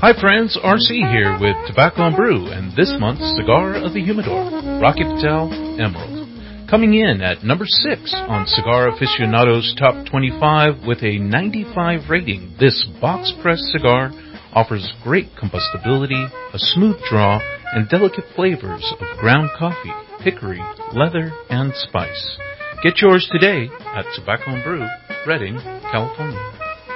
Hi friends, RC here with Tobacco and Brew and this month's Cigar of the Humidor, Rocky Patel Emerald. Coming in at number 6 on Cigar Aficionado's Top 25 with a 95 rating, this box-pressed cigar offers great combustibility, a smooth draw, and delicate flavors of ground coffee, hickory, leather, and spice. Get yours today at Tobacco and Brew, Redding, California.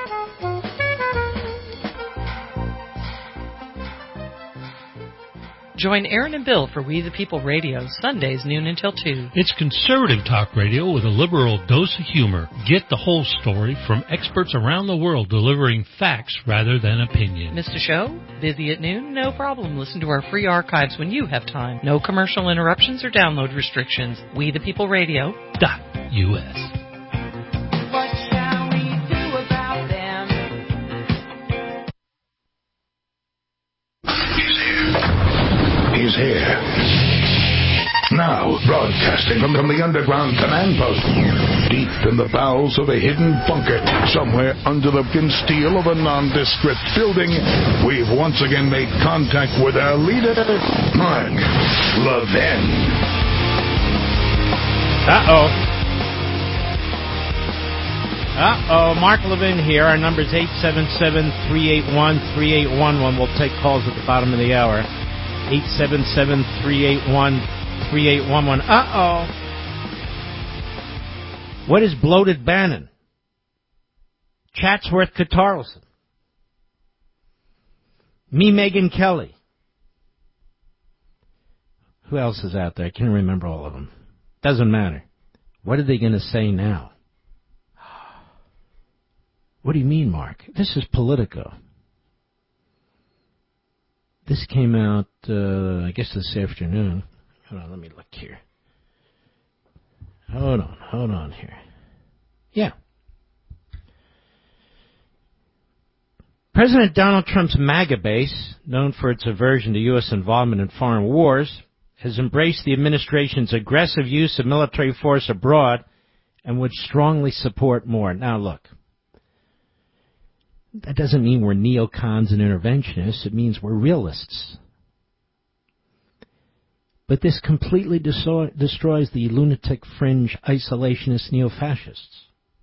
Join Aaron and Bill for We the People Radio, Sundays noon until 2. It's conservative talk radio with a liberal dose of humor. Get the whole story from experts around the world delivering facts rather than opinion. Missed a show? Busy at noon? No problem. Listen to our free archives when you have time. No commercial interruptions or download restrictions. We the People Radio.us. He's here. Now, broadcasting from the underground command post, deep in the bowels of a hidden bunker, somewhere under the thin steel of a nondescript building, we've once again made contact with our leader, Mark Levin. Mark Levin here. Our number is 877-381-3811. We'll take calls at the bottom of the hour. 877-381-3811. What is bloated Bannon? Chatsworth Catarleson. Me, Megyn Kelly. Who else is out there? I can't remember all of them. Doesn't matter. What are they going to say now? What do you mean, Mark? This is Politico. This came out, I guess this afternoon. Hold on, let me look here. Hold on here. Yeah. President Donald Trump's MAGA base, known for its aversion to U.S. involvement in foreign wars, has embraced the administration's aggressive use of military force abroad and would strongly support more. Now, look. That doesn't mean we're neocons and interventionists. It means we're realists. But this completely destroys the lunatic fringe isolationist neo-fascists.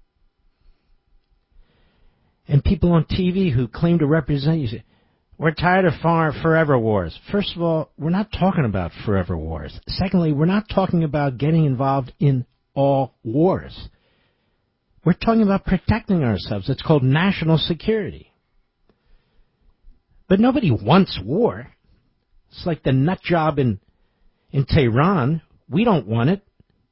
And people on TV who claim to represent you say, we're tired of forever wars. First of all, we're not talking about forever wars. Secondly, we're not talking about getting involved in all wars. We're talking about protecting ourselves. It's called national security. But nobody wants war. It's like the nut job in Tehran. We don't want it.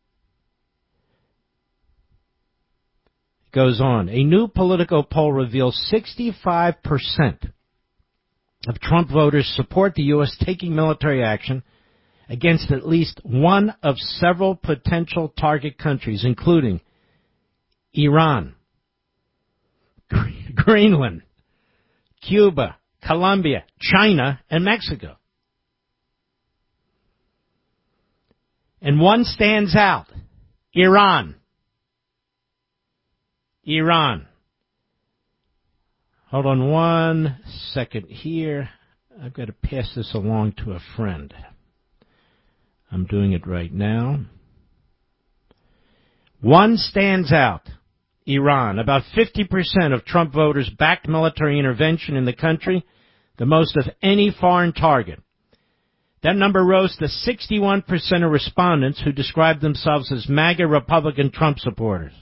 It goes on. A new Politico poll reveals 65% of Trump voters support the U.S. taking military action against at least one of several potential target countries, including Iran, Greenland, Cuba, Colombia, China, and Mexico. And one stands out, Iran. Hold on one second here. I've got to pass this along to a friend. I'm doing it right now. One stands out. Iran. About 50% of Trump voters backed military intervention in the country, the most of any foreign target. That number rose to 61% of respondents who described themselves as MAGA Republican Trump supporters.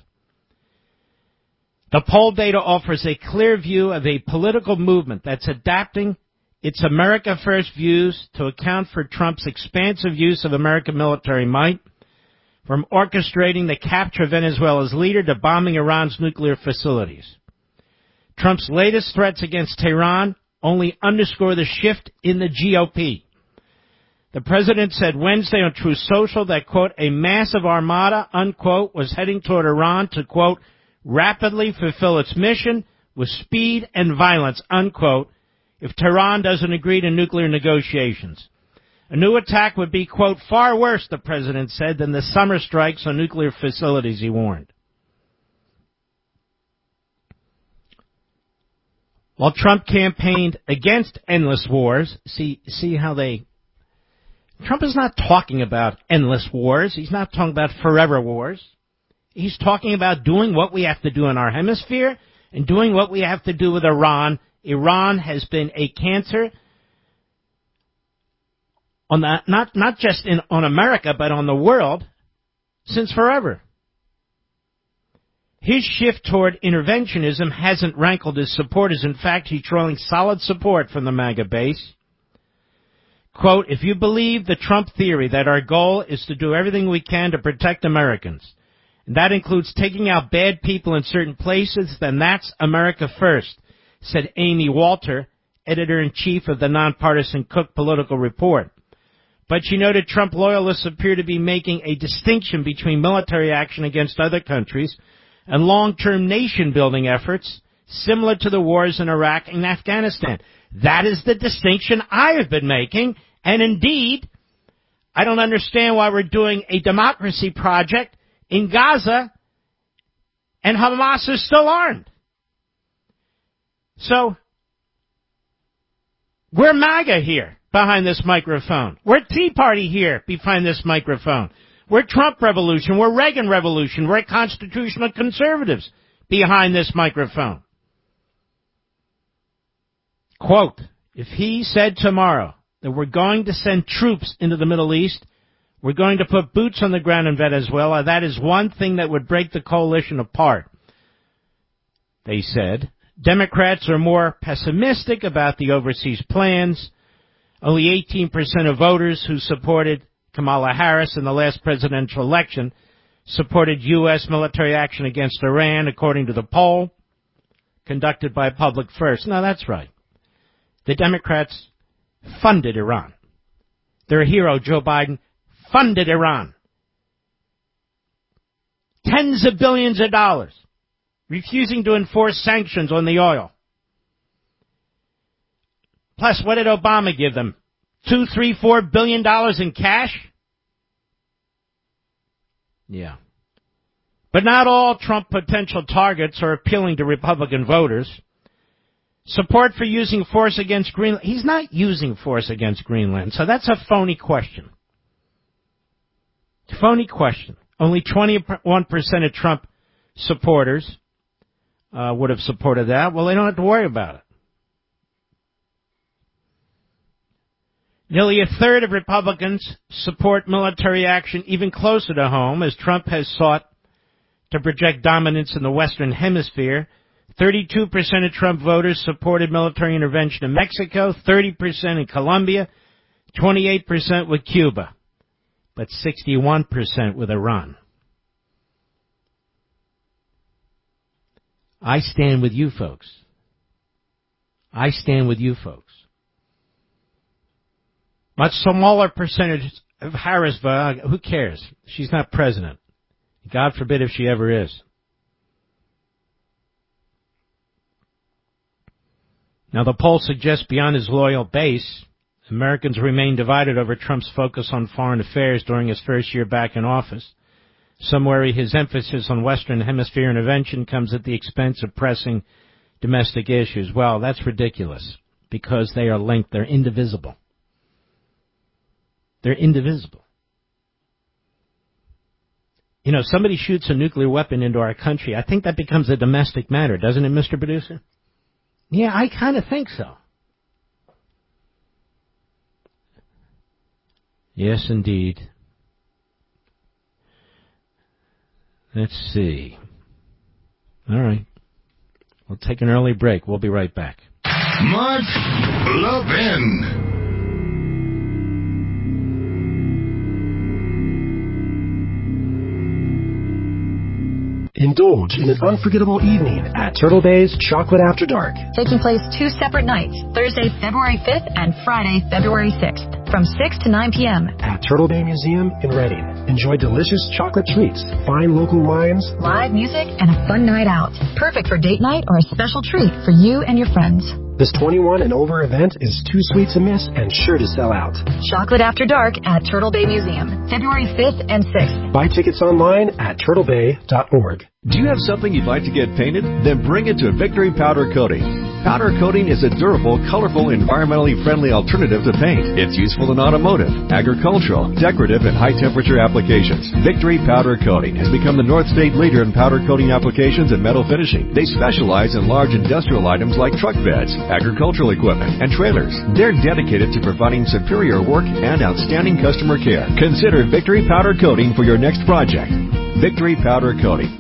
The poll data offers a clear view of a political movement that's adapting its America First views to account for Trump's expansive use of American military might, from orchestrating the capture of Venezuela's leader to bombing Iran's nuclear facilities. Trump's latest threats against Tehran only underscore the shift in the GOP. The president said Wednesday on Truth Social that, quote, a massive armada, unquote, was heading toward Iran to, quote, rapidly fulfill its mission with speed and violence, unquote, if Tehran doesn't agree to nuclear negotiations. A new attack would be, quote, far worse, the president said, than the summer strikes on nuclear facilities, he warned. While Trump campaigned against endless wars, see how Trump is not talking about endless wars. He's not talking about forever wars. He's talking about doing what we have to do in our hemisphere and doing what we have to do with Iran. Iran has been a cancer on the, not just on America, but on the world since forever. His shift toward interventionism hasn't rankled his supporters. In fact, he's drawing solid support from the MAGA base. Quote, if you believe the Trump theory that our goal is to do everything we can to protect Americans, and that includes taking out bad people in certain places, then that's America first, said Amy Walter, editor-in-chief of the nonpartisan Cook Political Report. But she noted Trump loyalists appear to be making a distinction between military action against other countries and long-term nation-building efforts similar to the wars in Iraq and Afghanistan. That is the distinction I have been making, and indeed, I don't understand why we're doing a democracy project in Gaza and Hamas is still armed. So, we're MAGA here behind this microphone. We're Tea Party here behind this microphone. We're Trump Revolution. We're Reagan Revolution. We're constitutional conservatives behind this microphone. Quote, if he said tomorrow that we're going to send troops into the Middle East, we're going to put boots on the ground in Venezuela, that is one thing that would break the coalition apart. They said, Democrats are more pessimistic about the overseas plans. Only 18% of voters who supported Kamala Harris in the last presidential election supported U.S. military action against Iran, according to the poll conducted by Public First. Now, that's right. The Democrats funded Iran. Their hero, Joe Biden, funded Iran. Tens of billions of dollars, refusing to enforce sanctions on the oil. Plus, what did Obama give them? $2, $3, $4 billion in cash? Yeah. But not all Trump potential targets are appealing to Republican voters. Support for using force against Greenland. He's not using force against Greenland, so that's a phony question. Phony question. Only 21% of Trump supporters would have supported that. Well, they don't have to worry about it. Nearly a third of Republicans support military action even closer to home, as Trump has sought to project dominance in the Western Hemisphere. 32% of Trump voters supported military intervention in Mexico, 30% in Colombia, 28% with Cuba, but 61% with Iran. I stand with you folks. I stand with you folks. Much smaller percentage of Harris vote. Who cares? She's not president. God forbid if she ever is. Now, the poll suggests beyond his loyal base, Americans remain divided over Trump's focus on foreign affairs during his first year back in office. Some worry his emphasis on Western Hemisphere intervention comes at the expense of pressing domestic issues. Well, that's ridiculous, because they are linked. They're indivisible. They're indivisible. You know, somebody shoots a nuclear weapon into our country, I think that becomes a domestic matter, doesn't it, Mr. Producer? Yeah, I kind of think so. Yes, indeed. Let's see. All right. We'll take an early break. We'll be right back. Mark Levin. Indulge in an unforgettable evening at Turtle Bay's Chocolate After Dark. Taking place 2 separate nights, Thursday, February 5th and Friday, February 6th, from 6 to 9 p.m. at Turtle Bay Museum in Reading. Enjoy delicious chocolate treats, fine local wines, live music, and a fun night out. Perfect for date night or a special treat for you and your friends. This 21 and over event is too sweet to miss and sure to sell out. Chocolate After Dark at Turtle Bay Museum, February 5th and 6th. Buy tickets online at turtlebay.org. Do you have something you'd like to get painted? Then bring it to Victory Powder Coating. Powder coating is a durable, colorful, environmentally friendly alternative to paint. It's useful in automotive, agricultural, decorative, and high-temperature applications. Victory Powder Coating has become the North State leader in powder coating applications and metal finishing. They specialize in large industrial items like truck beds, agricultural equipment, and trailers. They're dedicated to providing superior work and outstanding customer care. Consider Victory Powder Coating for your next project. Victory Powder Coating.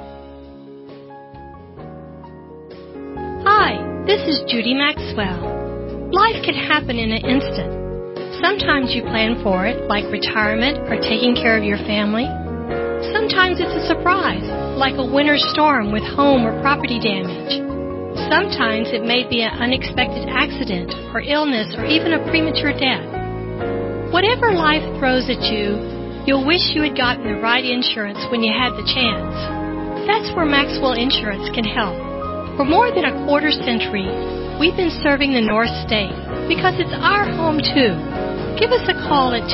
Hi, this is Judy Maxwell. Life can happen in an instant. Sometimes you plan for it, like retirement or taking care of your family. Sometimes it's a surprise, like a winter storm with home or property damage. Sometimes it may be an unexpected accident or illness or even a premature death. Whatever life throws at you, you'll wish you had gotten the right insurance when you had the chance. That's where Maxwell Insurance can help. For more than a quarter century, we've been serving the North State because it's our home too. Give us a call at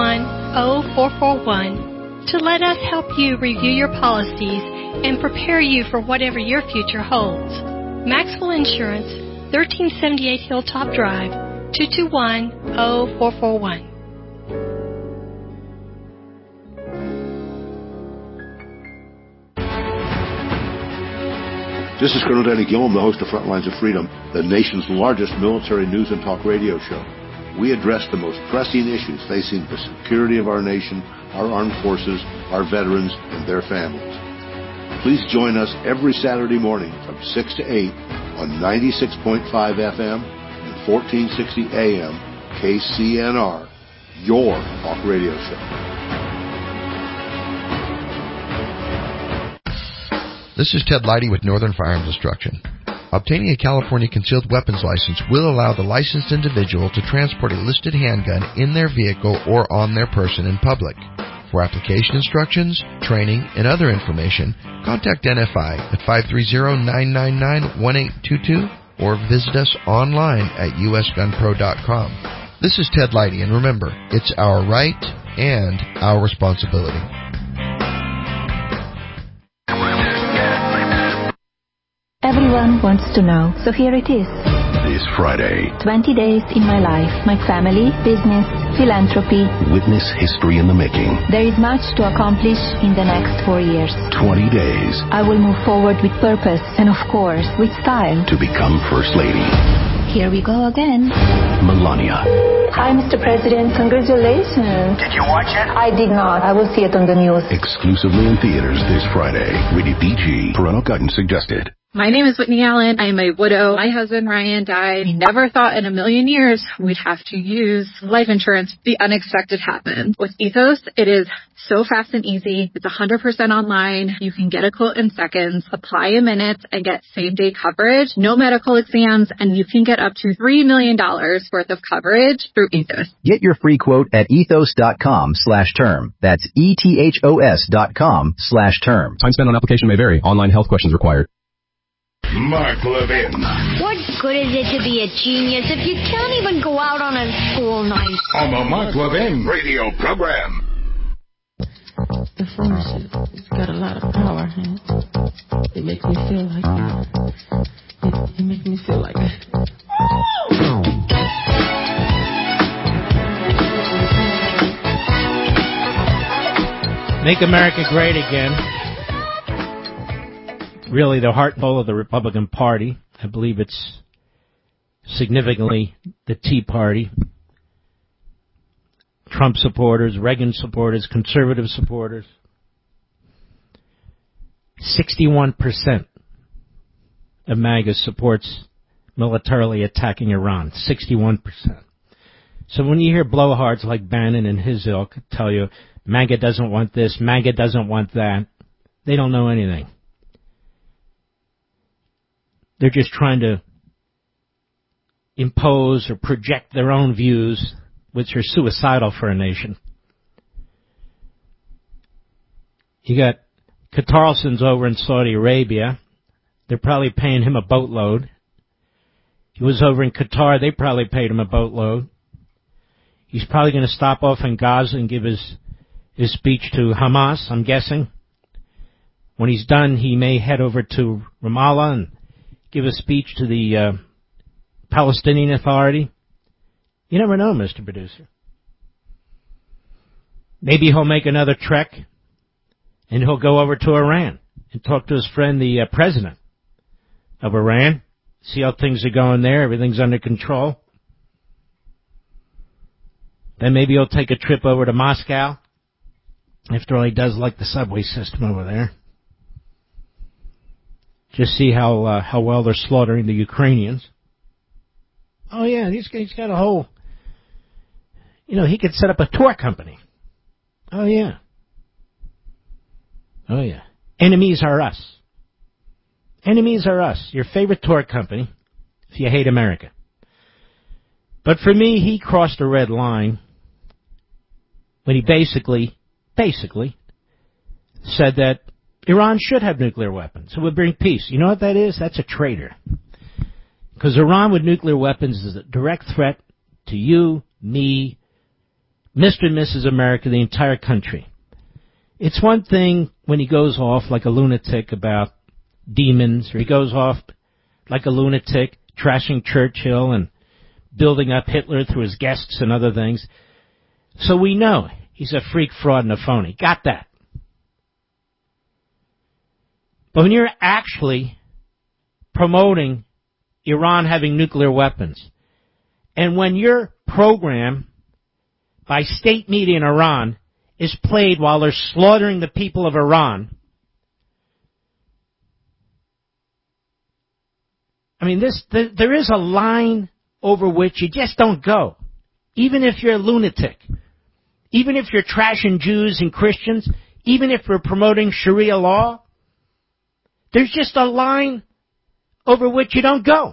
221-0441 to let us help you review your policies and prepare you for whatever your future holds. Maxwell Insurance, 1378 Hilltop Drive, 221-0441. This is Colonel Danny Gillum, the host of Frontlines of Freedom, the nation's largest military news and talk radio show. We address the most pressing issues facing the security of our nation, our armed forces, our veterans, and their families. Please join us every Saturday morning from 6 to 8 on 96.5 FM and 1460 AM KCNR, your talk radio show. This is Ted Leidy with Northern Firearms Instruction. Obtaining a California concealed weapons license will allow the licensed individual to transport a listed handgun in their vehicle or on their person in public. For application instructions, training, and other information, contact NFI at 530-999-1822 or visit us online at usgunpro.com. This is Ted Leidy, and remember, it's our right and our responsibility. Everyone wants to know, so here it is. This Friday, 20 days in my life, my family, business, philanthropy. witness history in the making. There is much to accomplish in the next 4 years. 20 days I will move forward with purpose and, of course, with style. to become First Lady. Here we go again. Melania. Hi, Mr. President. Congratulations. Did you watch it? I did not. I will see it on the news. Exclusively in theaters this Friday. Rated PG. Parental guidance suggested. My name is Whitney Allen. I am a widow. My husband, Ryan, died. We never thought in a million years we'd have to use life insurance. The unexpected happened. With Ethos, it is so fast and easy. It's 100% online. You can get a quote in seconds, apply in minutes, and get same-day coverage. No medical exams, and you can get up to $3 million worth of coverage through Ethos. Get your free quote at ethos.com/term. That's ethos.com/term. Time spent on application may vary. Online health questions required. Mark Levin. What good is it to be a genius if you can't even go out on a school night? On the Mark Levin radio program. The furnace has got a lot of power, and it makes me feel like it makes me feel like Make America Great Again. Really the heart and soul of the Republican Party. I believe it's significantly the Tea Party. Trump supporters, Reagan supporters, conservative supporters. 61% of MAGA supports militarily attacking Iran. 61%. So when you hear blowhards like Bannon and his ilk tell you, MAGA doesn't want this, MAGA doesn't want that, they don't know anything. They're just trying to impose or project their own views, which are suicidal for a nation. You got Carlson's over in Saudi Arabia. They're probably paying him a boatload. He was over in Qatar. They probably paid him a boatload. He's probably going to stop off in Gaza and give his speech to Hamas, I'm guessing. When he's done, he may head over to Ramallah and give a speech to the Palestinian Authority. You never know, Mr. Producer. Maybe he'll make another trek and he'll go over to Iran and talk to his friend, the president of Iran, see how things are going there, everything's under control. Then maybe he'll take a trip over to Moscow. After all, he does like the subway system over there. Just see how well they're slaughtering the Ukrainians. Oh yeah, he's got a whole, he could set up a tour company. Oh yeah. Oh yeah. Enemies are us. Enemies are us. Your favorite tour company, if you hate America. But for me, he crossed a red line when he basically said that Iran should have nuclear weapons. It would bring peace. You know what that is? That's a traitor. Because Iran with nuclear weapons is a direct threat to you, me, Mr. and Mrs. America, the entire country. It's one thing when he goes off like a lunatic about demons, or he goes off like a lunatic trashing Churchill and building up Hitler through his guests and other things. So we know he's a freak, fraud, and a phony. Got that. But when you're actually promoting Iran having nuclear weapons, and when your program by state media in Iran is played while they're slaughtering the people of Iran, I mean, there is a line over which you just don't go. Even if you're a lunatic, even if you're trashing Jews and Christians, even if you're promoting Sharia law, there's just a line over which you don't go.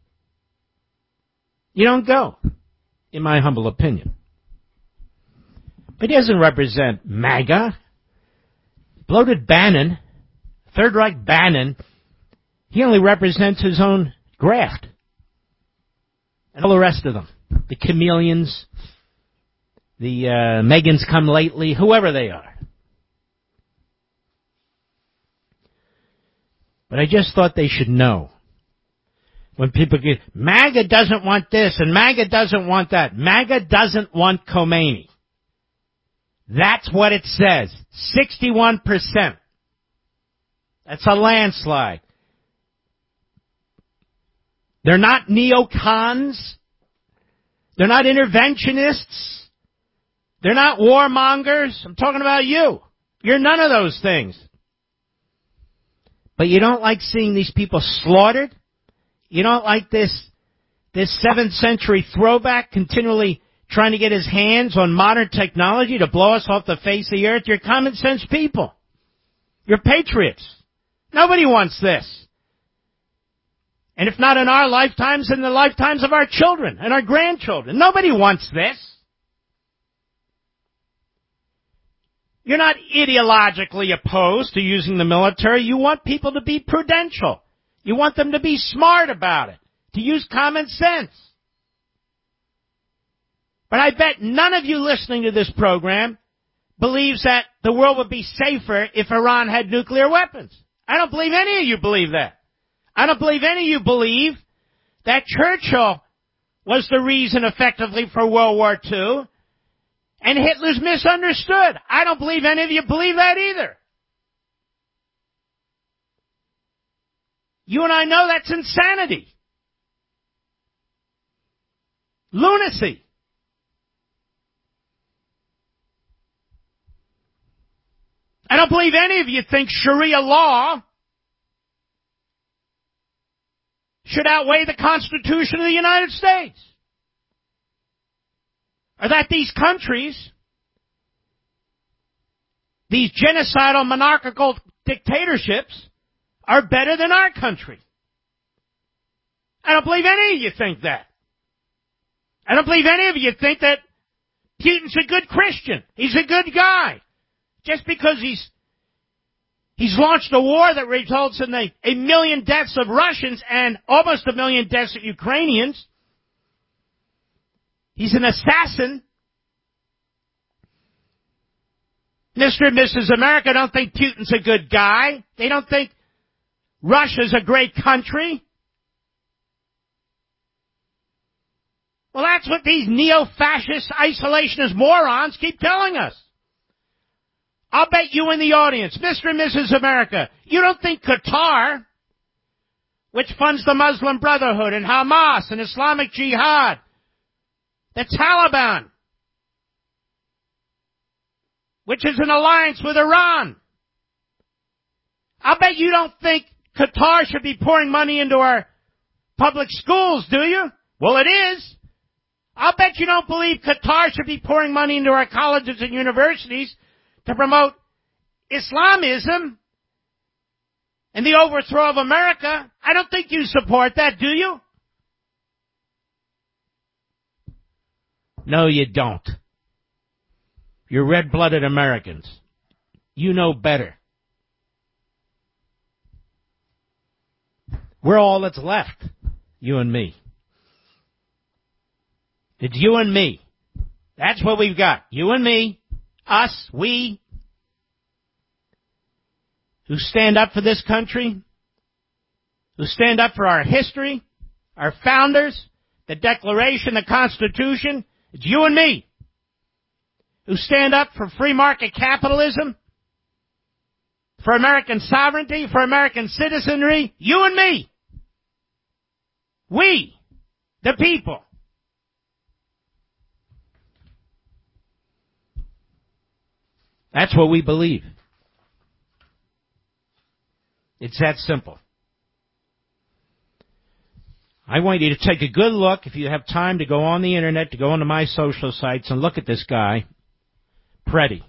You don't go, in my humble opinion. But he doesn't represent MAGA. Bloated Bannon, Third Reich Bannon, he only represents his own graft. And all the rest of them. The chameleons, the Megans come lately, whoever they are. But I just thought they should know. When people get, MAGA doesn't want this and MAGA doesn't want that. MAGA doesn't want Khomeini. That's what it says. 61%. That's a landslide. They're not neocons. They're not interventionists. They're not warmongers. I'm talking about you. You're none of those things. But you don't like seeing these people slaughtered? You don't like this 7th century throwback continually trying to get his hands on modern technology to blow us off the face of the earth? You're common sense people. You're patriots. Nobody wants this. And if not in our lifetimes, in the lifetimes of our children and our grandchildren. Nobody wants this. You're not ideologically opposed to using the military. You want people to be prudential. You want them to be smart about it, to use common sense. But I bet none of you listening to this program believes that the world would be safer if Iran had nuclear weapons. I don't believe any of you believe that. I don't believe any of you believe that Churchill was the reason effectively for World War II and Hitler's misunderstood. I don't believe any of you believe that either. You and I know that's insanity. Lunacy. I don't believe any of you think Sharia law should outweigh the Constitution of the United States. Or that these countries, these genocidal monarchical dictatorships, are better than our country. I don't believe any of you think that. I don't believe any of you think that Putin's a good Christian. He's a good guy. Just because he's launched a war that results in 1 million deaths of Russians and almost 1 million deaths of Ukrainians. He's an assassin. Mr. and Mrs. America don't think Putin's a good guy. They don't think Russia's a great country. Well, that's what these neo-fascist isolationist morons keep telling us. I'll bet you in the audience, Mr. and Mrs. America, you don't think Qatar, which funds the Muslim Brotherhood and Hamas and Islamic Jihad, the Taliban, which is an alliance with Iran. I'll bet you don't think Qatar should be pouring money into our public schools, do you? Well, it is. I'll bet you don't believe Qatar should be pouring money into our colleges and universities to promote Islamism and the overthrow of America. I don't think you support that, do you? No, you don't. You're red-blooded Americans. You know better. We're all that's left, you and me. It's you and me. That's what we've got. You and me, us, we, who stand up for this country, who stand up for our history, our founders, the Declaration, the Constitution. It's you and me who stand up for free market capitalism, for American sovereignty, for American citizenry. You and me. We, the people. That's what we believe. It's that simple. I want you to take a good look, if you have time, to go on the internet, to go onto my social sites and look at this guy, Preddy.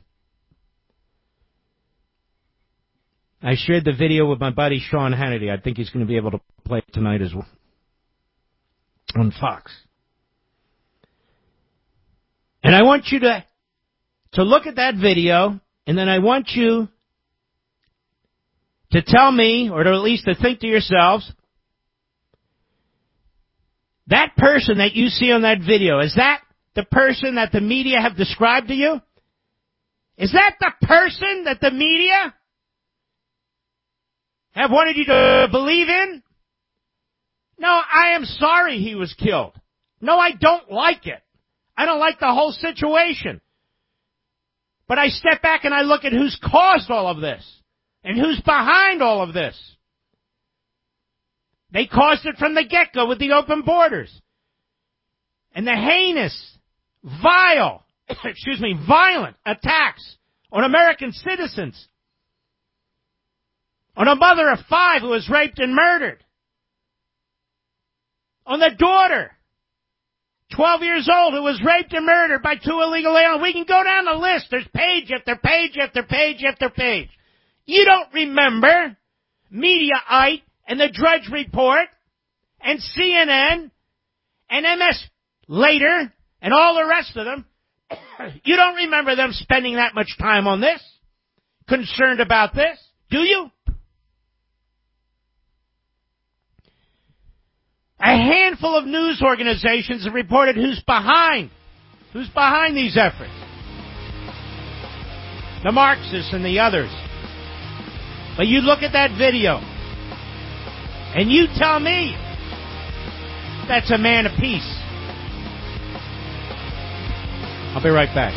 I shared the video with my buddy Sean Hannity. I think he's going to be able to play it tonight as well on Fox. And I want you to look at that video, and then I want you to tell me, or to at least to think to yourselves, that person that you see on that video, is that the person that the media have described to you? Is that the person that the media have wanted you to believe in? No, I am sorry he was killed. No, I don't like it. I don't like the whole situation. But I step back and I look at who's caused all of this and who's behind all of this. They caused it from the get-go with the open borders. And the heinous, vile, violent attacks on American citizens. On a mother of 5 who was raped and murdered. On the daughter, 12 years old, who was raped and murdered by 2 illegal aliens. We can go down the list. There's page after page after page after page. You don't remember Mediaite and the Drudge Report and CNN and MS Later and all the rest of them. You don't remember them spending that much time on this, concerned about this, do you? A handful of news organizations have reported who's behind these efforts. The Marxists and the others. But you look at that video, and you tell me that's a man of peace. I'll be right back.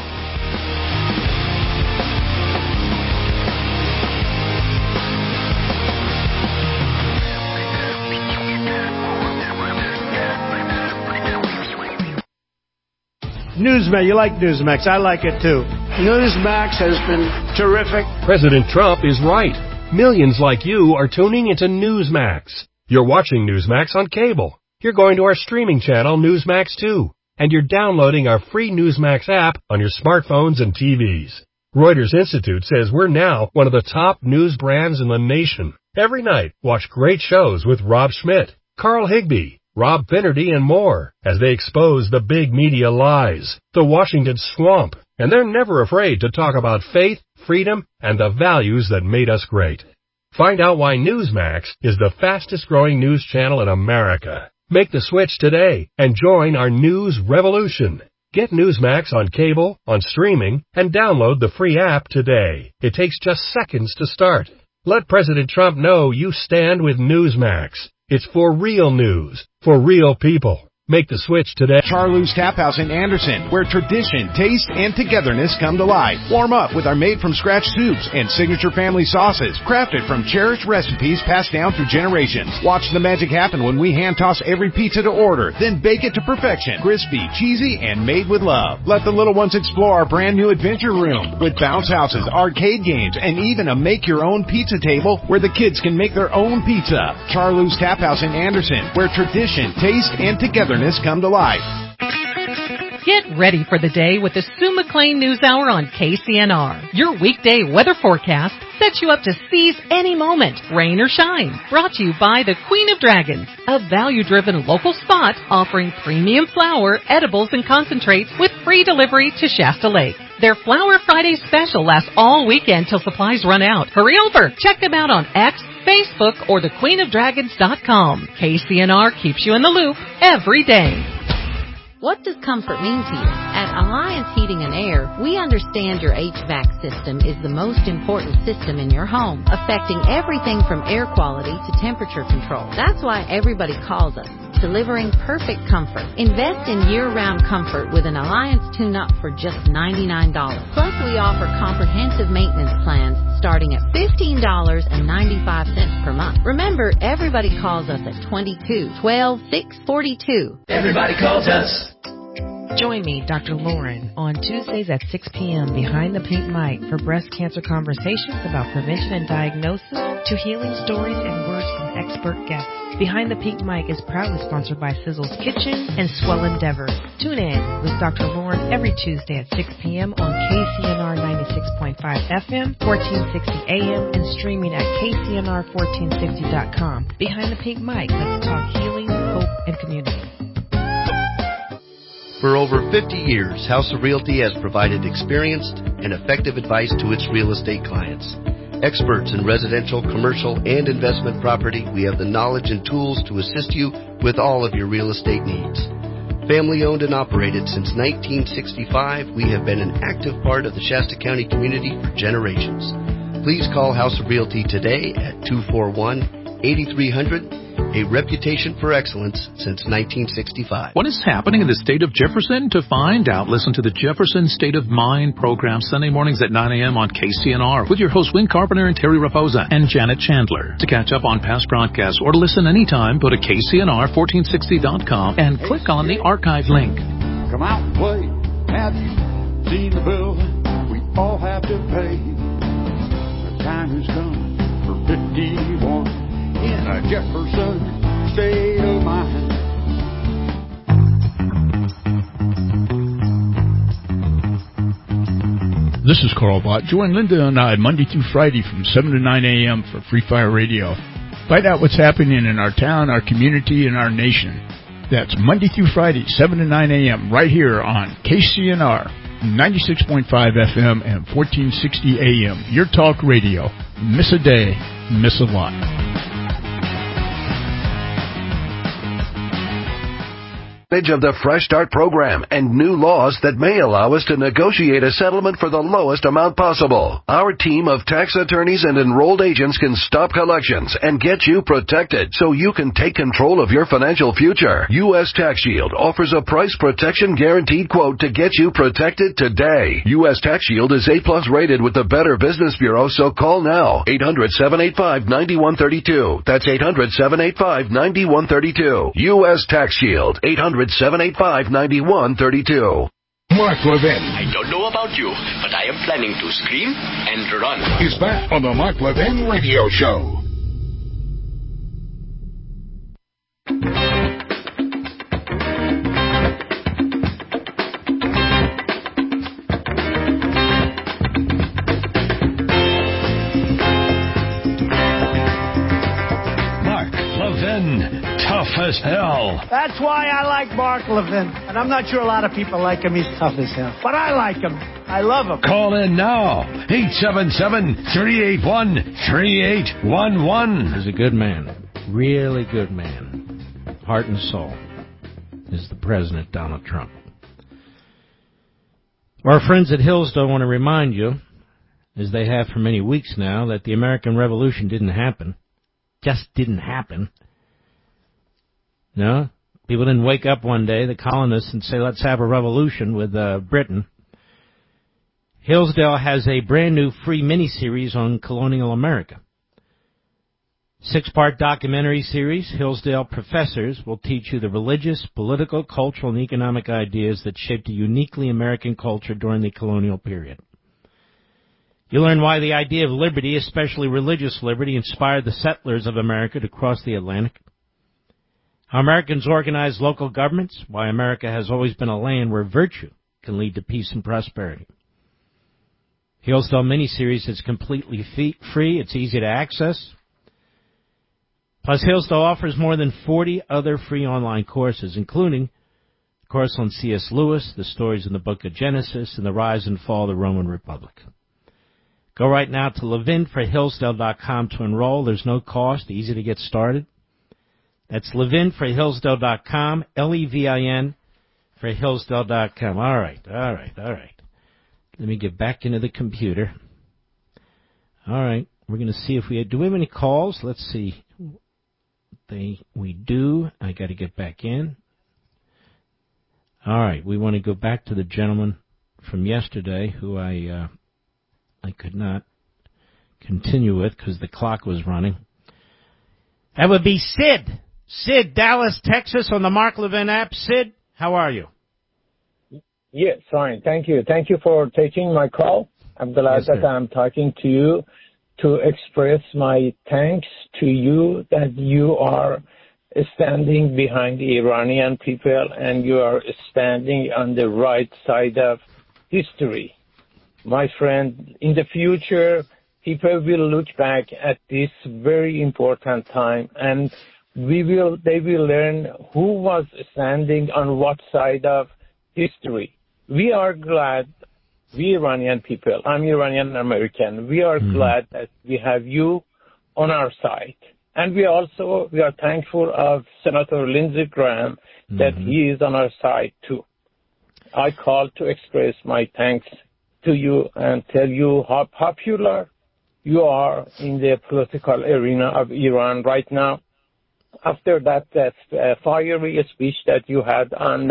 Newsmax, you like Newsmax. I like it too. Newsmax has been terrific. President Trump is right. Millions like you are tuning into Newsmax. You're watching Newsmax on cable. You're going to our streaming channel, Newsmax 2. And you're downloading our free Newsmax app on your smartphones and TVs. Reuters Institute says we're now one of the top news brands in the nation. Every night, watch great shows with Rob Schmidt, Carl Higbie, Rob Finnerty, and more as they expose the big media lies, the Washington swamp, and they're never afraid to talk about faith, freedom, and the values that made us great. Find out why Newsmax is the fastest growing news channel in America. Make the switch today and join our news revolution. Get Newsmax on cable, on streaming, and download the free app today. It takes just seconds to start. Let President Trump know you stand with Newsmax. It's for real news, for real people. Make the switch today. Charlou's Tap House in Anderson, where tradition, taste, and togetherness come to life. Warm up with our made-from-scratch soups and signature family sauces, crafted from cherished recipes passed down through generations. Watch the magic happen when we hand-toss every pizza to order, then bake it to perfection. Crispy, cheesy, and made with love. Let the little ones explore our brand-new adventure room with bounce houses, arcade games, and even a make-your-own pizza table where the kids can make their own pizza. Charlou's Tap House in Anderson, where tradition, taste, and togetherness come to life. Get ready for the day with the Sue McLean News Hour on KCNR. Your weekday weather forecast sets you up to seize any moment, rain or shine. Brought to you by the Queen of Dragons, a value-driven local spot offering premium flour, edibles, and concentrates with free delivery to Shasta Lake. Their Flower Friday special lasts all weekend till supplies run out. Hurry over. Check them out on X, Facebook, or thequeenofdragons.com. KCNR keeps you in the loop every day. What does comfort mean to you? At Alliance Heating and Air, we understand your HVAC system is the most important system in your home, affecting everything from air quality to temperature control. That's why everybody calls us, delivering perfect comfort. Invest in year-round comfort with an Alliance tune-up for just $99. Plus, we offer comprehensive maintenance plans starting at $15.95 per month. Remember, everybody calls us at 22-12-642. Everybody calls us. Join me, Dr. Lauren, on Tuesdays at 6 p.m. behind the pink mic for breast cancer conversations about prevention and diagnosis to healing stories and words from expert guests. Behind the Pink Mic is proudly sponsored by Sizzle's Kitchen and Swell Endeavor. Tune in with Dr. Lauren every Tuesday at 6 p.m. on KCNR 96.5 FM, 1460 AM, and streaming at KCNR1460.com. Behind the Pink Mic, let's talk healing, hope, and community. For over 50 years, House of Realty has provided experienced and effective advice to its real estate clients. Experts in residential, commercial, and investment property, we have the knowledge and tools to assist you with all of your real estate needs. Family owned and operated since 1965, we have been an active part of the Shasta County community for generations. Please call House of Realty today at 241-8300. A reputation for excellence since 1965. What is happening in the state of Jefferson? To find out, listen to the Jefferson State of Mind program Sunday mornings at 9 a.m. on KCNR with your hosts Win Carpenter and Terry Raposa and Janet Chandler. To catch up on past broadcasts or to listen anytime, go to KCNR1460.com and click on the archive link. Come out and play. Have you seen the bill we all have to pay? The time has come for 51. In a Jefferson state of mind. This is Carl Bott. Join Linda and I Monday through Friday from 7 to 9 a.m. for Free Fire Radio. Find out what's happening in our town, our community, and our nation. That's Monday through Friday, 7 to 9 a.m. right here on KCNR 96.5 FM and 1460 AM. Your talk radio. Miss a day, miss a lot. Of the Fresh Start program and new laws that may allow us to negotiate a settlement for the lowest amount possible. Our team of tax attorneys and enrolled agents can stop collections and get you protected so you can take control of your financial future. U.S. Tax Shield offers a price protection guaranteed quote to get you protected today. U.S. Tax Shield is A+ rated with the Better Business Bureau, so call now. 800-785-9132. That's 800-785-9132. U.S. Tax Shield. 800-785-9132. Mark Levin. I don't know about you, but I am planning to scream and run. He's back on the Mark Levin Radio Show. Tough as hell. That's why I like Mark Levin. And I'm not sure a lot of people like him. He's tough as hell. But I like him. I love him. Call in now. 877-381-3811. He's a good man. Really good man. Heart and soul. Is the President Donald Trump. Our friends at Hillsdale want to remind you, as they have for many weeks now, that the American Revolution didn't happen. Just didn't happen. No, People didn't wake up one day, the colonists, and say, let's have a revolution with Britain. Hillsdale has a brand new free miniseries on colonial America. 6-part documentary series, Hillsdale Professors, will teach you the religious, political, cultural, and economic ideas that shaped a uniquely American culture during the colonial period. You'll learn why the idea of liberty, especially religious liberty, inspired the settlers of America to cross the Atlantic. How Americans organized local governments, why America has always been a land where virtue can lead to peace and prosperity. Hillsdale miniseries is completely free. It's easy to access. Plus, Hillsdale offers more than 40 other free online courses, including a course on C.S. Lewis, the stories in the book of Genesis, and the rise and fall of the Roman Republic. Go right now to levinforhillsdale.com to enroll. There's no cost, easy to get started. That's levinforhillsdale.com, Levin for Hillsdale.com. All right. Let me get back into the computer. All right, we're going to see if do we have any calls? Let's see. We do. I got to get back in. All right, we want to go back to the gentleman from yesterday who I could not continue with because the clock was running. That would be Sid. Sid, Dallas, Texas, on the Mark Levin app. Sid, how are you? Yes, fine. Thank you. Thank you for taking my call. I'm glad that I'm talking to you to express my thanks to you that you are standing behind the Iranian people and you are standing on the right side of history. My friend, in the future, people will look back at this very important time and they will learn who was standing on what side of history. We are glad, we Iranian people, I'm Iranian American, we are glad that we have you on our side. And we are thankful of Senator Lindsey Graham that he is on our side too. I call to express my thanks to you and tell you how popular you are in the political arena of Iran right now. After that fiery speech that you had on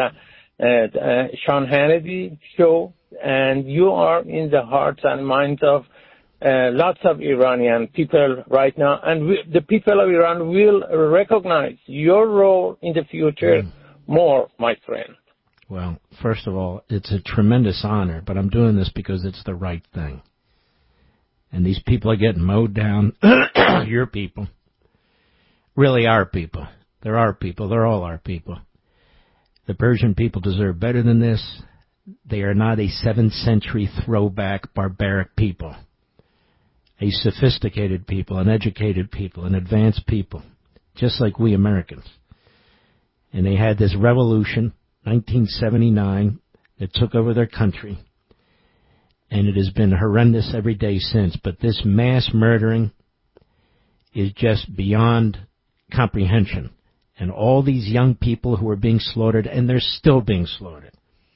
Sean Hannity show, and you are in the hearts and minds of lots of Iranian people right now, and the people of Iran will recognize your role in the future more, my friend. Well, first of all, it's a tremendous honor, but I'm doing this because it's the right thing. And these people are getting mowed down. Your people. Really our people. They're our people. They're all our people. The Persian people deserve better than this. They are not a 7th century throwback barbaric people. A sophisticated people, an educated people, an advanced people, just like we Americans. And they had this revolution, 1979, that took over their country. And it has been horrendous every day since. But this mass murdering is just beyond comprehension. And all these young people who are being slaughtered, and they're still being slaughtered.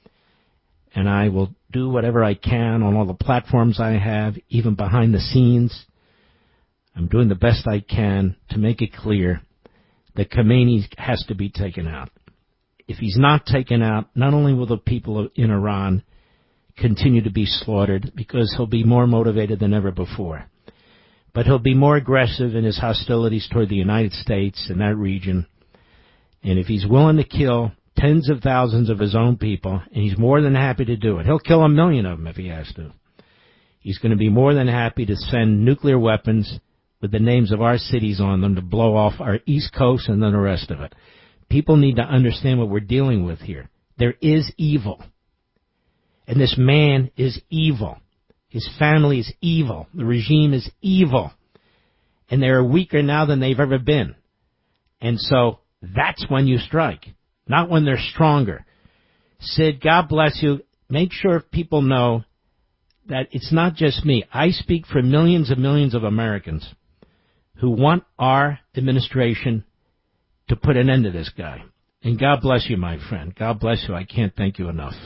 And I will do whatever I can on all the platforms I have, even behind the scenes. I'm doing the best I can to make it clear that Khamenei has to be taken out. If he's not taken out, not only will the people in Iran continue to be slaughtered, because he'll be more motivated than ever before, but he'll be more aggressive in his hostilities toward the United States and that region. And if he's willing to kill tens of thousands of his own people, and he's more than happy to do it, he'll kill 1 million of them if he has to. He's going to be more than happy to send nuclear weapons with the names of our cities on them to blow off our East Coast and then the rest of it. People need to understand what we're dealing with here. There is evil. And this man is evil. His family is evil. The regime is evil. And they are weaker now than they've ever been. And so that's when you strike, not when they're stronger. Sid, God bless you. Make sure people know that it's not just me. I speak for millions and millions of Americans who want our administration to put an end to this guy. And God bless you, my friend. God bless you. I can't thank you enough.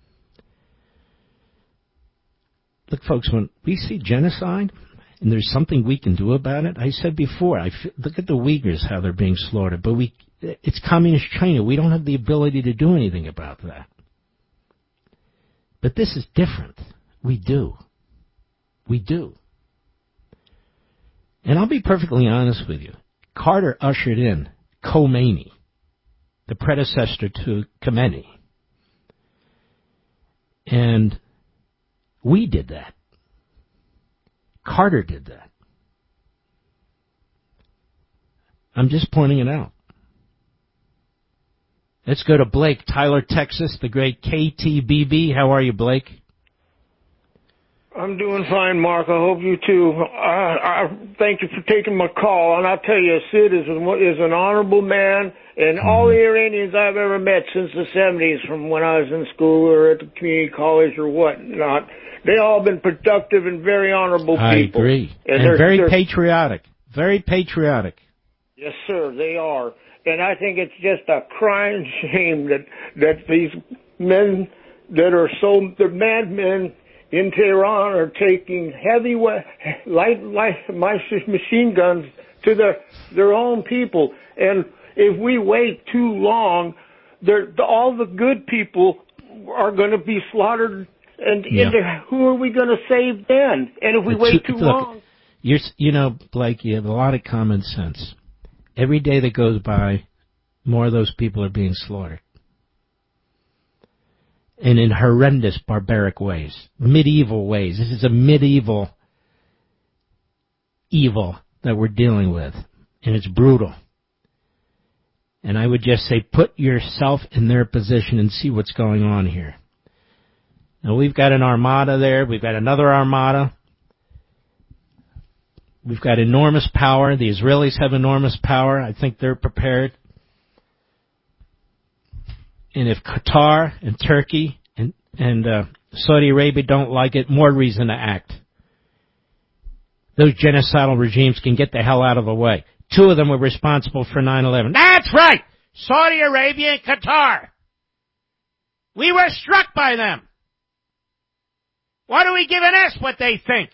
Look, folks, when we see genocide and there's something we can do about it, I said before, look at the Uyghurs, how they're being slaughtered. But it's communist China. We don't have the ability to do anything about that. But this is different. We do. We do. And I'll be perfectly honest with you. Carter ushered in Khomeini, the predecessor to Khamenei. And we did that. Carter did that. I'm just pointing it out. Let's go to Blake, Tyler, Texas, the great KTBB. How are you, Blake? I'm doing fine, Mark. I hope you too. I thank you for taking my call. And I'll tell you, Sid is an honorable man, and all the Iranians I've ever met since the 70s, from when I was in school or at the community college or whatnot, they all been productive and very honorable people. I agree. And very patriotic. Very patriotic. Yes, sir, they are. And I think it's just a crying shame that these men that are they're madmen in Tehran are taking heavy light machine guns to their own people. And if we wait too long, all the good people are going to be slaughtered. And who are we going to save then? And if we wait too long... You know, Blake, you have a lot of common sense. Every day that goes by, more of those people are being slaughtered. And in horrendous, barbaric ways. Medieval ways. This is a medieval evil that we're dealing with. And it's brutal. And I would just say, put yourself in their position and see what's going on here. Now, we've got an armada there. We've got another armada. We've got enormous power. The Israelis have enormous power. I think they're prepared. And if Qatar and Turkey and Saudi Arabia don't like it, more reason to act. Those genocidal regimes can get the hell out of the way. Two of them were responsible for 9/11. That's right! Saudi Arabia and Qatar. We were struck by them. What are we giving us what they think?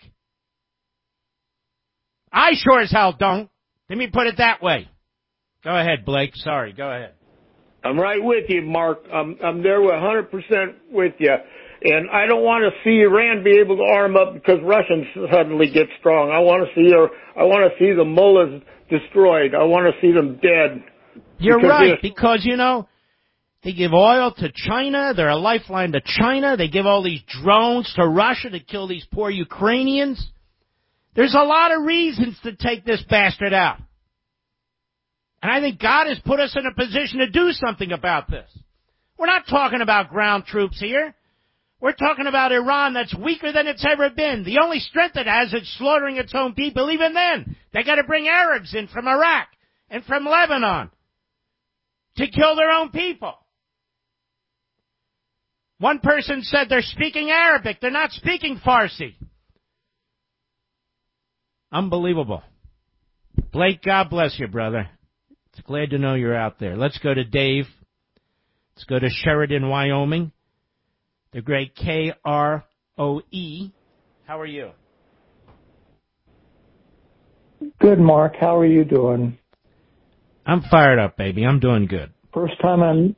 I sure as hell don't. Let me put it that way. Go ahead, Blake. Sorry, go ahead. I'm right with you, Mark. I'm there 100% with you. And I don't want to see Iran be able to arm up because Russians suddenly get strong. I want to see the mullahs destroyed. I want to see them dead. You're right, because, you know, they give oil to China. They're a lifeline to China. They give all these drones to Russia to kill these poor Ukrainians. There's a lot of reasons to take this bastard out. And I think God has put us in a position to do something about this. We're not talking about ground troops here. We're talking about Iran that's weaker than it's ever been. The only strength it has is slaughtering its own people. Even then, they got to bring Arabs in from Iraq and from Lebanon to kill their own people. One person said they're speaking Arabic. They're not speaking Farsi. Unbelievable. Blake, God bless you, brother. It's glad to know you're out there. Let's go to Dave. Let's go to Sheridan, Wyoming. The great KROE. How are you? Good, Mark. How are you doing? I'm fired up, baby. I'm doing good. First time I'm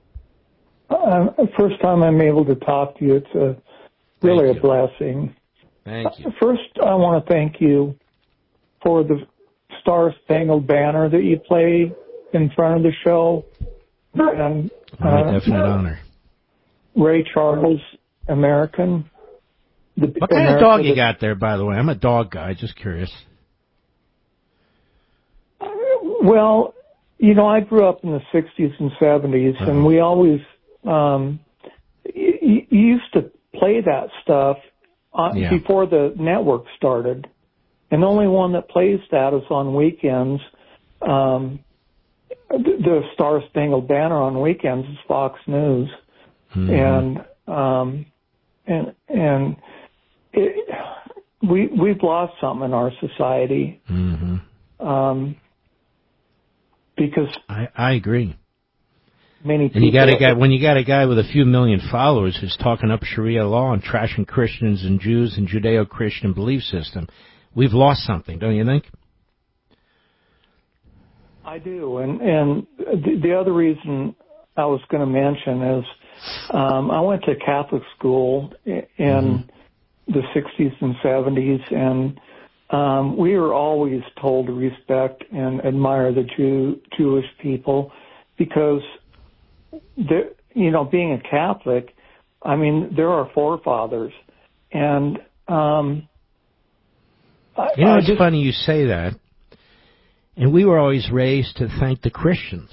able to talk to you. It's really a blessing. Thank you. First, I want to thank you for the Star Spangled Banner that you play in front of the show. And, my definite honor. Ray Charles, American. What kind of dog you got there, by the way? I'm a dog guy, just curious. Well, you know, I grew up in the 60s and 70s, and we always used to play that stuff before the network started. And the only one that plays that is on weekends. The Star Spangled Banner on weekends is Fox News. Mm-hmm. And we've lost something in our society. Mm-hmm. Because I agree. Many people, and when you got a guy with a few million followers who's talking up Sharia law and trashing Christians and Jews and Judeo-Christian belief system, we've lost something, don't you think? I do, and the other reason I was going to mention is I went to Catholic school in the 60s and 70s, and we were always told to respect and admire the Jewish people because, being a Catholic, I mean, they're our forefathers, and it's funny you say that. And we were always raised to thank the Christians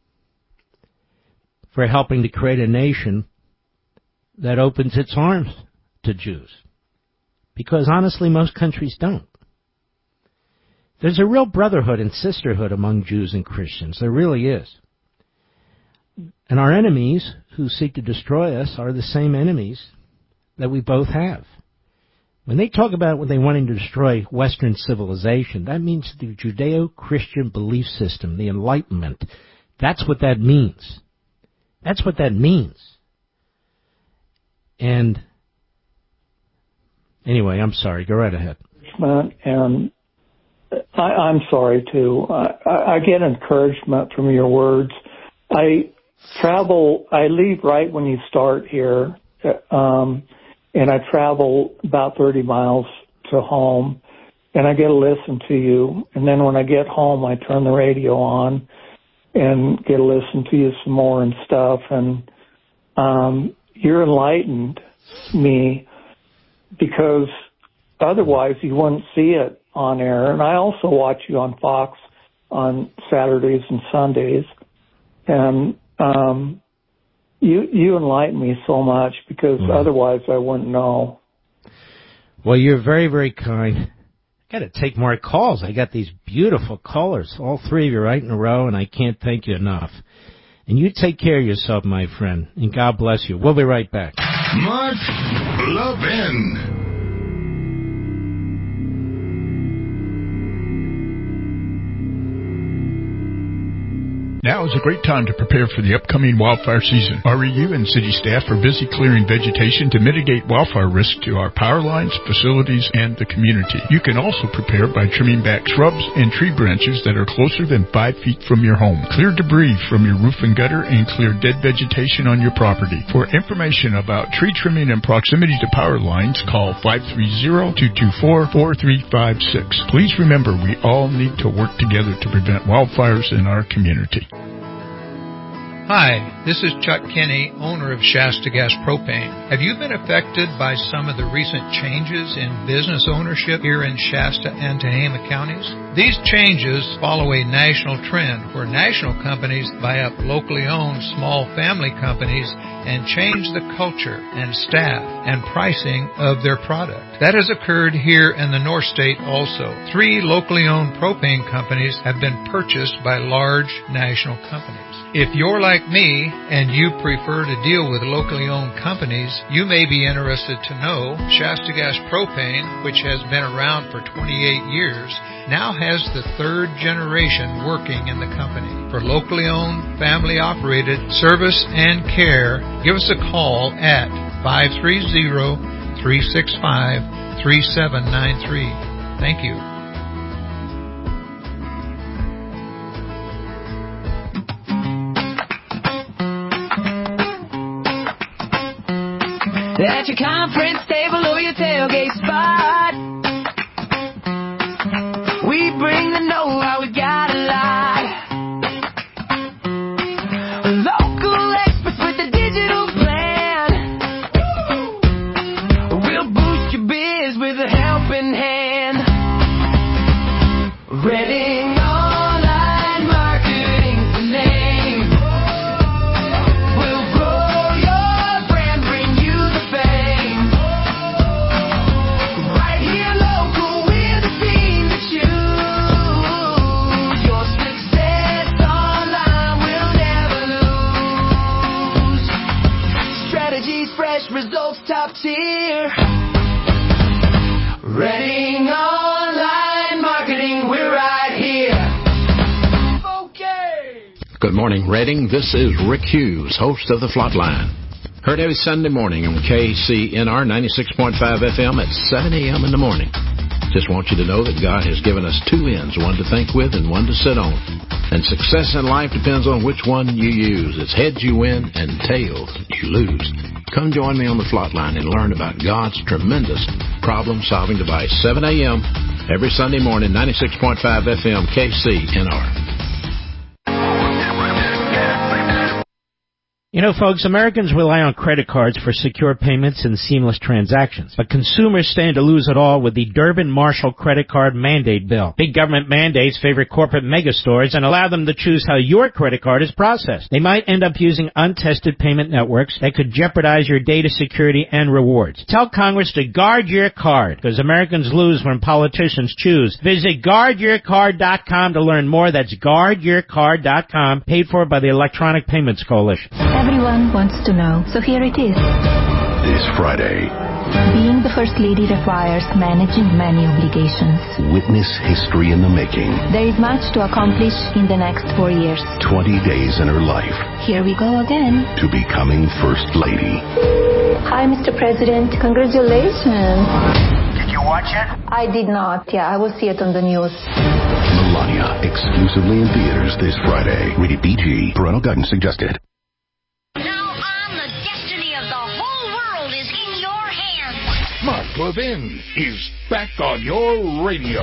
for helping to create a nation that opens its arms to Jews. Because honestly, most countries don't. There's a real brotherhood and sisterhood among Jews and Christians. There really is. And our enemies who seek to destroy us are the same enemies that we both have. When they talk about what they wanting to destroy Western civilization, that means the Judeo-Christian belief system, the Enlightenment. That's what that means. That's what that means. And anyway, I'm sorry. Go right ahead. And I'm sorry, too. I get encouragement from your words. I leave right when you start here, and I travel about 30 miles to home, and I get to listen to you. And then when I get home, I turn the radio on and get to listen to you some more and stuff. And you're enlightened me because otherwise you wouldn't see it on air. And I also watch you on Fox on Saturdays and Sundays. And you enlighten me so much because otherwise I wouldn't know. Well, you're very, very kind. I got to take more calls. I got these beautiful callers, all three of you right in a row, and I can't thank you enough. And you take care of yourself, my friend, and God bless you. We'll be right back. Mark Levin. Now is a great time to prepare for the upcoming wildfire season. REU and city staff are busy clearing vegetation to mitigate wildfire risk to our power lines, facilities, and the community. You can also prepare by trimming back shrubs and tree branches that are closer than 5 feet from your home. Clear debris from your roof and gutter and clear dead vegetation on your property. For information about tree trimming and proximity to power lines, call 530-224-4356. Please remember, we all need to work together to prevent wildfires in our community. Hi, this is Chuck Kinney, owner of Shasta Gas Propane. Have you been affected by some of the recent changes in business ownership here in Shasta and Tehama counties? These changes follow a national trend where national companies buy up locally owned small family companies and change the culture and staff and pricing of their product. That has occurred here in the North State also. 3 locally owned propane companies have been purchased by large national companies. If you're like me and you prefer to deal with locally owned companies, you may be interested to know Shasta Gas Propane, which has been around for 28 years, now has the 3rd generation working in the company. For locally owned, family operated service and care, give us a call at 530-365-3793. Thank you. At your conference table or your tailgate spot, we bring the know-how, we got a lot. Local experts with a digital plan. We'll boost your biz with a helping hand. Reading online marketing's the name. We'll grow your brand, bring you the fame. Right here local, we're the team to choose. Your success online will never lose. Strategies fresh, results top tier. Reading online marketing, we're right here. Good morning, Reading. This is Rick Hughes, host of The Flatline. Heard every Sunday morning on KCNR 96.5 FM at 7 a.m. in the morning. Just want you to know that God has given us 2 ends, one to think with and one to sit on. And success in life depends on which one you use. It's heads you win and tails you lose. Come join me on the Flot Line and learn about God's tremendous problem-solving device. 7 a.m. every Sunday morning, 96.5 FM, KCNR. You know, folks, Americans rely on credit cards for secure payments and seamless transactions. But consumers stand to lose it all with the Durbin-Marshall credit card mandate bill. Big government mandates favor corporate megastores and allow them to choose how your credit card is processed. They might end up using untested payment networks that could jeopardize your data security and rewards. Tell Congress to guard your card, because Americans lose when politicians choose. Visit guardyourcard.com to learn more. That's guardyourcard.com, paid for by the Electronic Payments Coalition. Everyone wants to know, so here it is. This Friday, being the First Lady requires managing many obligations. witness history in the making. There is much to accomplish in the next 4 years. 20 days in her life Here we go again. to becoming First Lady. Hi, Mr. President. Congratulations. Did you watch it? I did not. Yeah, I will see it on the news. Melania, exclusively in theaters this Friday. Rated PG. Parental guidance suggested. Mark Levin is back on your radio.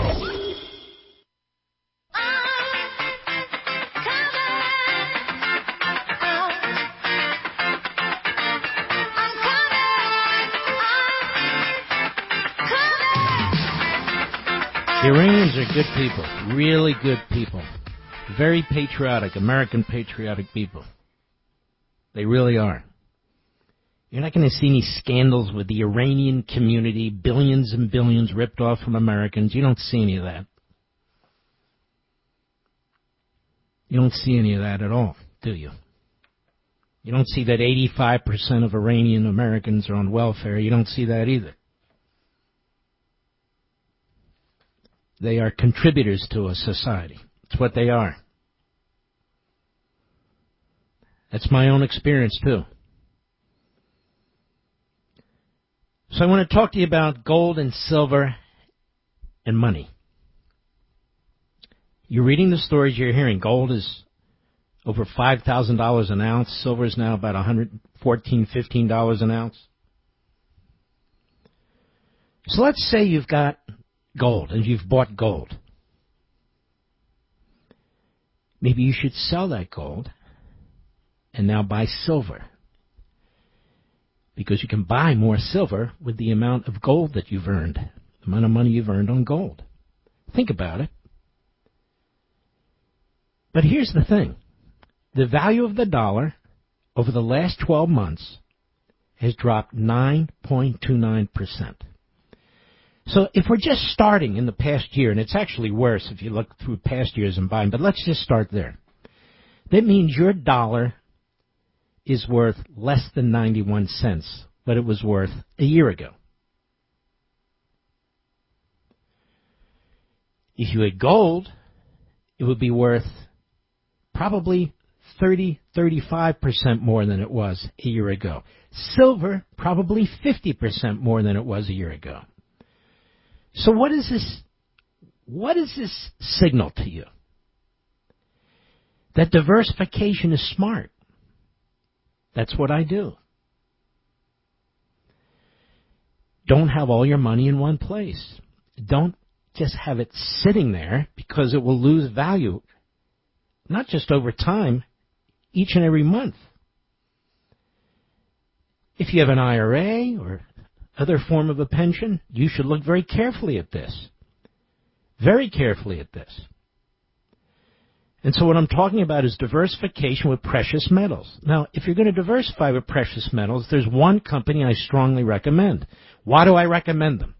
The Iranians are good people, really good people. Very patriotic, American patriotic people. They really are. You're not going to see any scandals with the Iranian community, billions and billions ripped off from Americans. You don't see any of that. You don't see any of that at all, do you? You don't see that 85% of Iranian Americans are on welfare. You don't see that either. They are contributors to a society. It's what they are. That's my own experience, too. So I want to talk to you about gold and silver and money. You're reading the stories you're hearing. Gold is over $5,000 an ounce. Silver is now about $114, $15 an ounce. So let's say you've got gold and you've bought gold. Maybe you should sell that gold and now buy silver. Because you can buy more silver with the amount of gold that you've earned, the amount of money you've earned on gold. Think about it. But here's the thing. The value of the dollar over the last 12 months has dropped 9.29%. So if we're just starting in the past year, and it's actually worse if you look through past years and buying, but let's just start there. That means your dollar is worth less than 91 cents, what it was worth a year ago. If you had gold, it would be worth probably 30-35% more than it was a year ago. Silver, probably 50% more than it was a year ago. So what does this signal to you? That diversification is smart. That's what I do. Don't have all your money in one place. Don't just have it sitting there because it will lose value, not just over time, each and every month. If you have an IRA or other form of a pension, you should look very carefully at this. Very carefully at this. And so what I'm talking about is diversification with precious metals. Now, if you're going to diversify with precious metals, there's one company I strongly recommend. Why do I recommend them?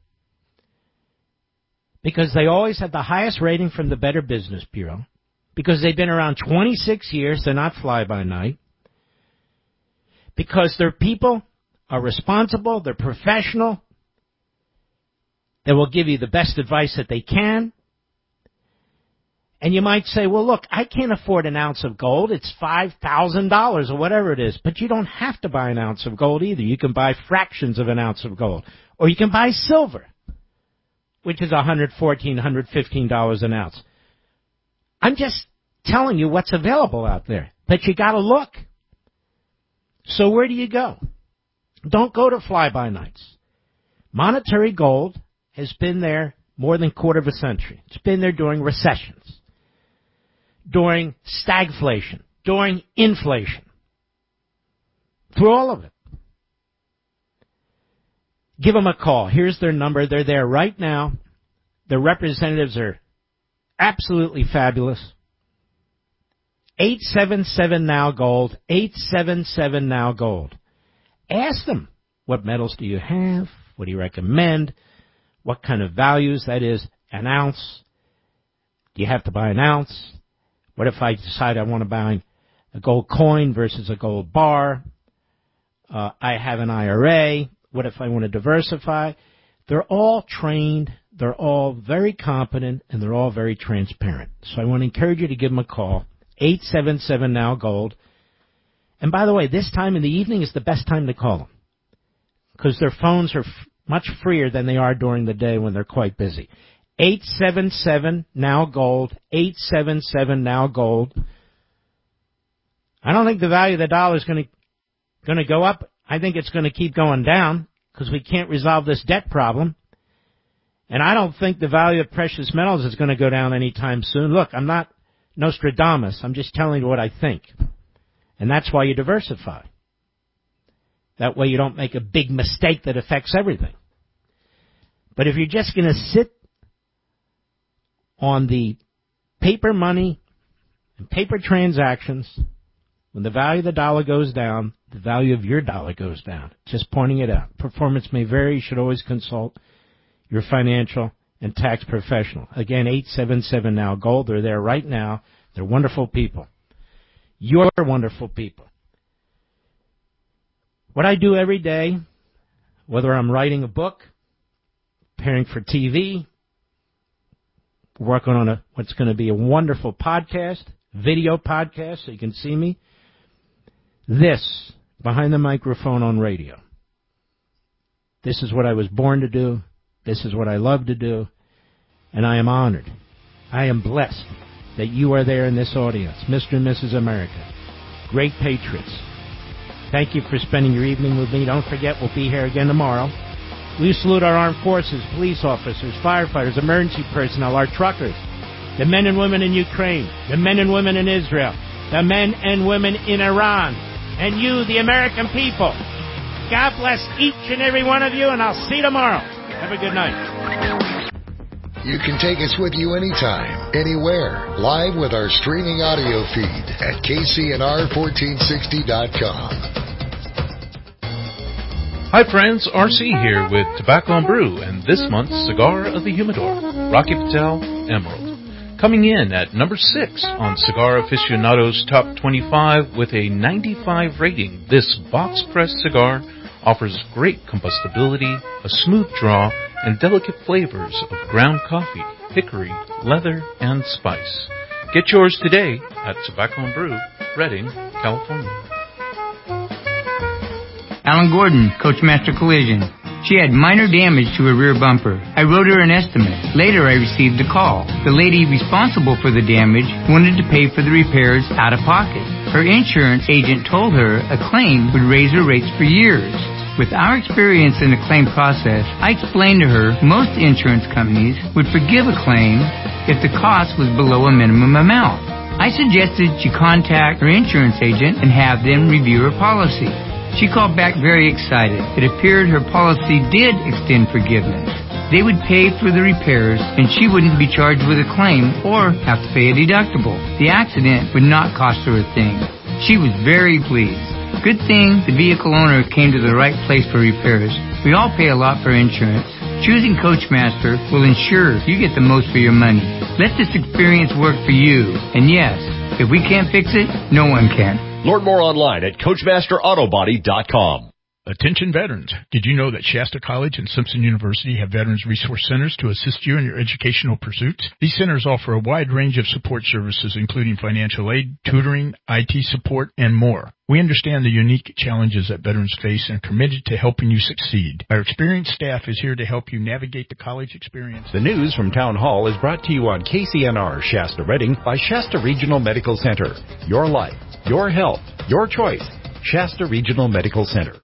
Because they always have the highest rating from the Better Business Bureau. Because they've been around 26 years. They're not fly-by-night. Because their people are responsible. They're professional. They will give you the best advice that they can. And you might say, well, look, I can't afford an ounce of gold. It's $5,000 or whatever it is. But you don't have to buy an ounce of gold either. You can buy fractions of an ounce of gold. Or you can buy silver, which is $114, $115 an ounce. I'm just telling you what's available out there. But you got to look. So where do you go? Don't go to fly-by-nights. Monetary gold has been there more than a quarter of a century. It's been there during recessions, during stagflation, during inflation, through all of it. Give them a call. Here's their number. They're there right now. Their representatives are absolutely fabulous. 877-NOW-GOLD, 877-NOW-GOLD. Ask them, what metals do you have? What do you recommend? What kind of values? That is, an ounce. Do you have to buy an ounce? What if I decide I want to buy a gold coin versus a gold bar? I have an IRA. What if I want to diversify? They're all trained. They're all very competent, and they're all very transparent. So I want to encourage you to give them a call, 877-NOW-GOLD. And by the way, this time in the evening is the best time to call them, because their phones are much freer than they are during the day when they're quite busy. 877-NOW-GOLD, 877-NOW-GOLD. I don't think the value of the dollar is going to go up. I think it's going to keep going down because we can't resolve this debt problem. And I don't think the value of precious metals is going to go down anytime soon. Look, I'm not Nostradamus. I'm just telling you what I think. And that's why you diversify. That way you don't make a big mistake that affects everything. But if you're just going to sit on the paper money and paper transactions, when the value of the dollar goes down, the value of your dollar goes down. Just pointing it out. Performance may vary. You should always consult your financial and tax professional. Again, 877-NOW-GOLD. They're there right now. They're wonderful people. You're wonderful people. What I do every day, whether I'm writing a book, preparing for TV, working on what's going to be a wonderful podcast, video podcast, so you can see me, this, behind the microphone on radio. This is what I was born to do. This is what I love to do. And I am honored. I am blessed that you are there in this audience, Mr. and Mrs. America. Great patriots. Thank you for spending your evening with me. Don't forget, we'll be here again tomorrow. We salute our armed forces, police officers, firefighters, emergency personnel, our truckers, the men and women in Ukraine, the men and women in Israel, the men and women in Iran, and you, the American people. God bless each and every one of you, and I'll see you tomorrow. Have a good night. You can take us with you anytime, anywhere, live with our streaming audio feed at KCNR1460.com. Hi friends, RC here with Tobacco and Brew and this month's Cigar of the Humidor, Rocky Patel Emerald. Coming in at number 6 on Cigar Aficionado's Top 25 with a 95 rating, this box-pressed cigar offers great combustibility, a smooth draw, and delicate flavors of ground coffee, hickory, leather, and spice. Get yours today at Tobacco and Brew, Redding, California. Alan Gordon, Coachmaster Collision. She had minor damage to her rear bumper. I wrote her an estimate. Later, I received a call. The lady responsible for the damage wanted to pay for the repairs out of pocket. Her insurance agent told her a claim would raise her rates for years. With our experience in the claim process, I explained to her most insurance companies would forgive a claim if the cost was below a minimum amount. I suggested she contact her insurance agent and have them review her policy. She called back very excited. It appeared her policy did extend forgiveness. They would pay for the repairs, and she wouldn't be charged with a claim or have to pay a deductible. The accident would not cost her a thing. She was very pleased. Good thing the vehicle owner came to the right place for repairs. We all pay a lot for insurance. Choosing Coachmaster will ensure you get the most for your money. Let this experience work for you. And yes, if we can't fix it, no one can. Learn more online at CoachmasterAutobody.com. Attention veterans. Did you know that Shasta College and Simpson University have Veterans Resource Centers to assist you in your educational pursuits? These centers offer a wide range of support services, including financial aid, tutoring, IT support, and more. We understand the unique challenges that veterans face and are committed to helping you succeed. Our experienced staff is here to help you navigate the college experience. The news from Town Hall is brought to you on KCNR Shasta Redding by Shasta Regional Medical Center. Your life, your health, your choice. Shasta Regional Medical Center.